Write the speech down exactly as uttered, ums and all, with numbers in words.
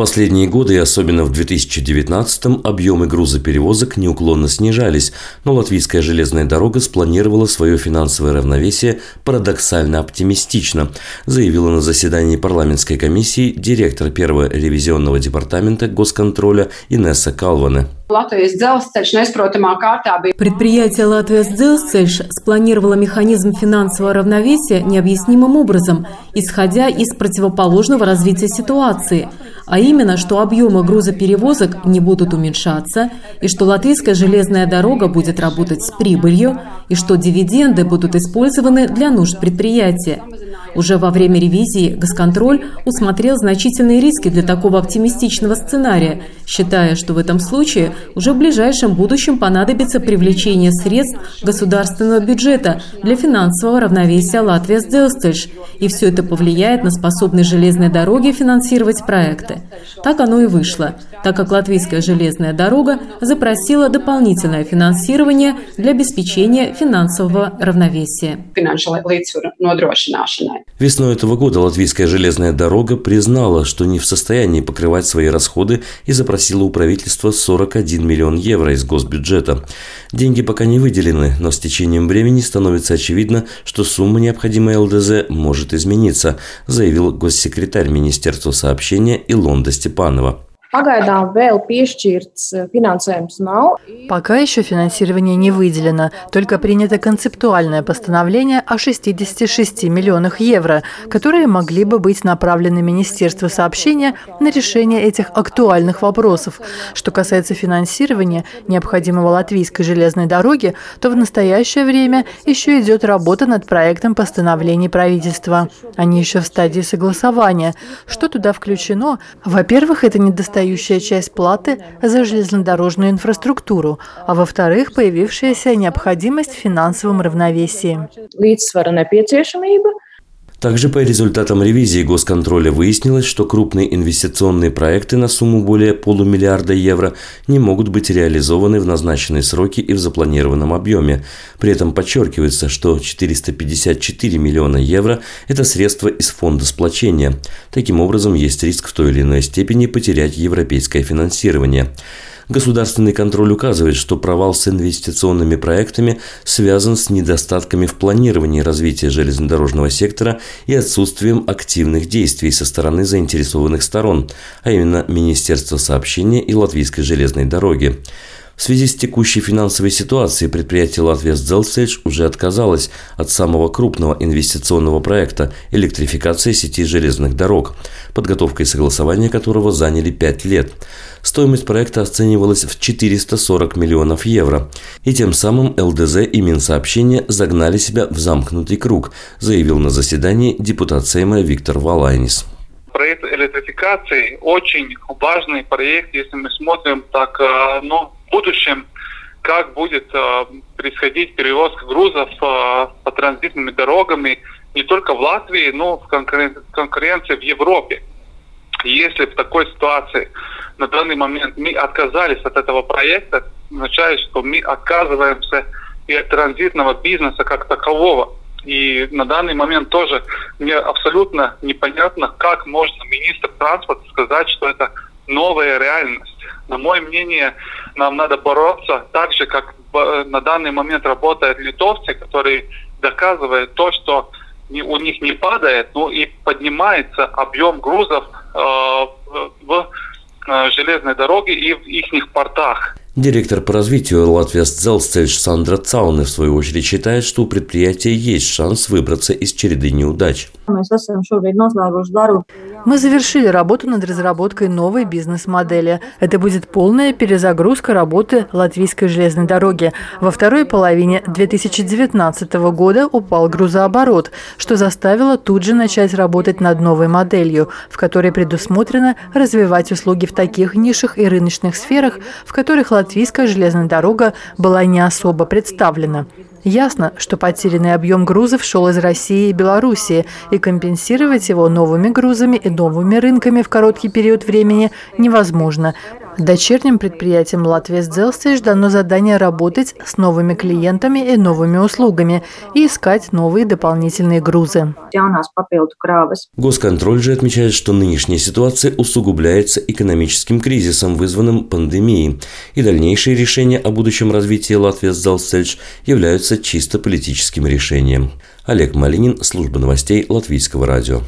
последние годы, и особенно в две тысячи девятнадцатом, объемы грузоперевозок неуклонно снижались, но Латвийская железная дорога спланировала свое финансовое равновесие парадоксально оптимистично, заявила на заседании парламентской комиссии директор первого ревизионного департамента госконтроля Инесса Калване. Предприятие «Латвияс Дzelzceļš» спланировало механизм финансового равновесия необъяснимым образом, исходя из противоположного развития ситуации, а именно, что объемы грузоперевозок не будут уменьшаться, и что Латвийская железная дорога будет работать с прибылью, и что дивиденды будут использованы для нужд предприятия. Уже во время ревизии госконтроль усмотрел значительные риски для такого оптимистичного сценария, считая, что в этом случае уже в ближайшем будущем понадобится привлечение средств государственного бюджета для финансового равновесия «Латвияс Dzelzceļš», и все это повлияет на способность железной дороги финансировать проекты. Так оно и вышло, так как Латвийская железная дорога запросила дополнительное финансирование для обеспечения финансового равновесия. Весной этого года Латвийская железная дорога признала, что не в состоянии покрывать свои расходы и запросила у правительства сорок один миллион евро из госбюджета. Деньги пока не выделены, но с течением времени становится очевидно, что сумма, необходимая ЛДЗ, может измениться, заявил госсекретарь Министерства сообщения Илонда Степанова. Пока еще финансирование не выделено, только принято концептуальное постановление о шестидесяти шести миллионах евро, которые могли бы быть направлены Министерству сообщения на решение этих актуальных вопросов. Что касается финансирования, необходимого Латвийской железной дороги, то в настоящее время еще идет работа над проектом постановлений правительства. Они еще в стадии согласования. Что туда включено? Во-первых, это недостающая часть платы за железнодорожную инфраструктуру, а во-вторых, появившаяся необходимость в финансовом равновесии. Также по результатам ревизии госконтроля выяснилось, что крупные инвестиционные проекты на сумму более полумиллиарда евро не могут быть реализованы в назначенные сроки и в запланированном объеме. При этом подчеркивается, что четыреста пятьдесят четыре миллиона евро – это средства из фонда сплочения. Таким образом, есть риск в той или иной степени потерять европейское финансирование. Государственный контроль указывает, что провал с инвестиционными проектами связан с недостатками в планировании развития железнодорожного сектора и отсутствием активных действий со стороны заинтересованных сторон, а именно Министерства сообщения и Латвийской железной дороги. В связи с текущей финансовой ситуацией предприятие «Латвияс Dzelzceļš» уже отказалось от самого крупного инвестиционного проекта – электрификации сети железных дорог, подготовка и согласование которого заняли пять лет. Стоимость проекта оценивалась в четыреста сорок миллионов евро. И тем самым ЛДЗ и Минсообщение загнали себя в замкнутый круг, заявил на заседании депутат Сейма Виктор Валайнис. Проект электрификации очень важный проект, если мы смотрим так, ну, в будущем, как будет происходить перевозка грузов по транзитными дорогами не только в Латвии, но в конкуренции в Европе. Если в такой ситуации на данный момент мы отказались от этого проекта, означает, что мы отказываемся и от транзитного бизнеса как такового. И на данный момент тоже мне абсолютно непонятно, как можно министр транспорта сказать, что это новая реальность. На мое мнение, нам надо бороться так же, как на данный момент работают литовцы, которые доказывают то, что у них не падает, но и поднимается объем грузов э, в э, железной дороге и в их портах. Директор по развитию «Латвияс Dzelzceļš» Сандра Цауне в свою очередь считает, что у предприятия есть шанс выбраться из череды неудач. Мы завершили работу над разработкой новой бизнес-модели. Это будет полная перезагрузка работы Латвийской железной дороги. Во второй половине две тысячи девятнадцатого года упал грузооборот, что заставило тут же начать работать над новой моделью, в которой предусмотрено развивать услуги в таких нишах и рыночных сферах, в которых Латвийская железная дорога была не особо представлена. Ясно, что потерянный объем грузов шел из России и Белоруссии, и компенсировать его новыми грузами и новыми рынками в короткий период времени невозможно. Дочерним предприятиям «Латвия Дzelzceļš» дано задание работать с новыми клиентами и новыми услугами и искать новые дополнительные грузы. Госконтроль же отмечает, что нынешняя ситуация усугубляется экономическим кризисом, вызванным пандемией, и дальнейшие решения о будущем развитии «Латвия Dzelzceļš» являются чисто политическим решением. Олег Малинин, служба новостей Латвийского радио.